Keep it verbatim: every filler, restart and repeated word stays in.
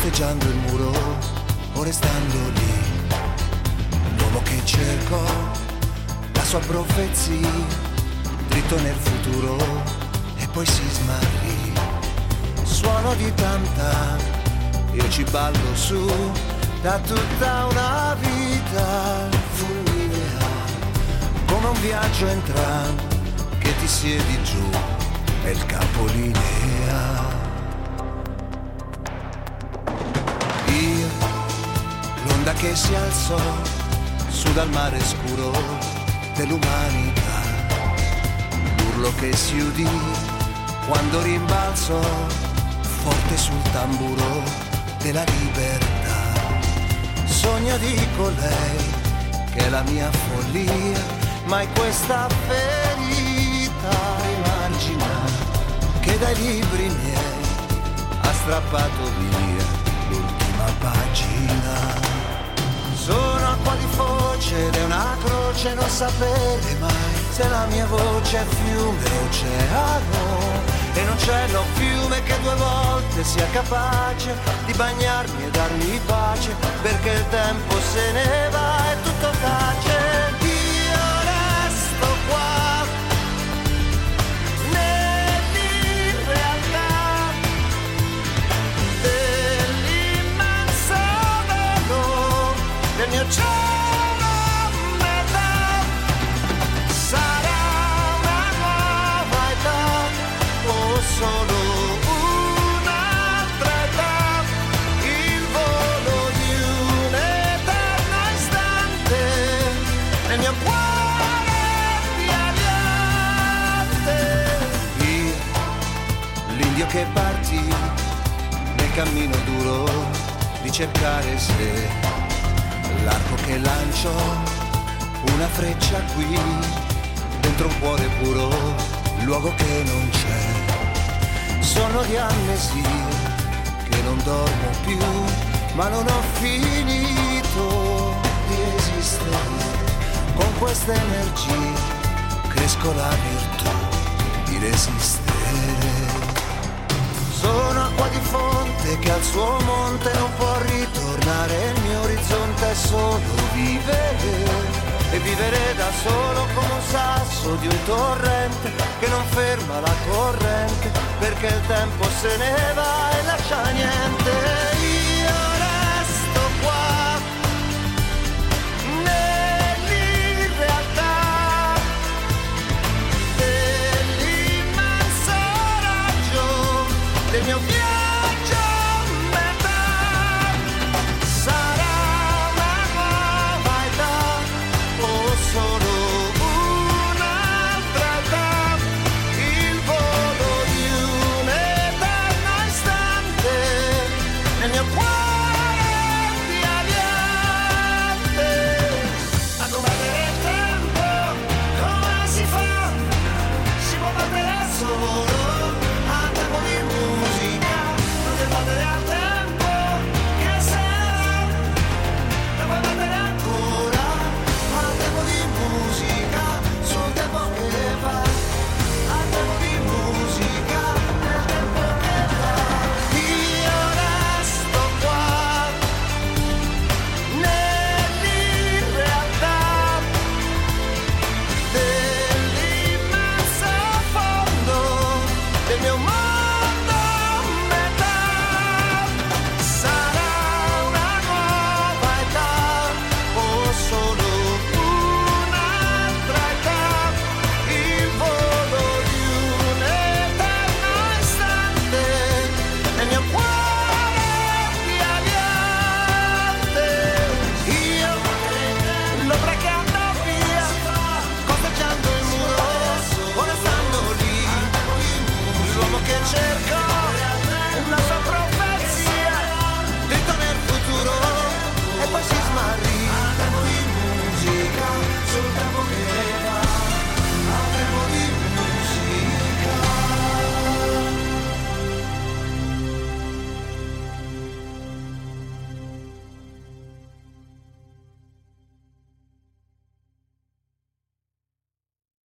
costeggiando il muro o restando lì. L'uomo che cerco, la sua profezia, dritto nel futuro e poi si smarrì. Suono di tanta, io ci ballo su da tutta una vita fulminea, come un viaggio in tram che ti siedi giù nel capolinea. Io, l'onda che si alzò su dal mare scuro dell'umanità, l'urlo che si udì quando rimbalzò forte sul tamburo della libertà. Sogno di colei che è la mia follia, ma è questa ferita immagina che dai libri miei ha strappato via l'ultima pagina. Sono acqua di foce ed è una croce non sapere mai se la mia voce è fiume o oceano, e non c'è no fiume che due volte sia capace di bagnarmi e darmi pace, perché il tempo se ne va e tutto tace. Io resto qua nell'irrealtà dell'immenso velo del mio cielo. Solo un'altra età, il volo di un eterno istante nel mio cuore viaggiante. Io, l'indio che partì nel cammino duro di cercare se, l'arco che lanciò una freccia qui dentro un cuore puro, luogo che non c'è. Sono di amnesia che non dormo più, ma non ho finito di esistere. Con questa energia cresco la virtù di resistere. Sono acqua di fonte che al suo monte non può ritornare. Il mio orizzonte è solo vivere, e vivere da solo come un sasso di un torrente che non ferma la corrente, perché il tempo se ne va e lascia niente. Io resto qua nell'irrealtà dell'immenso raggio del mio viaggio. What?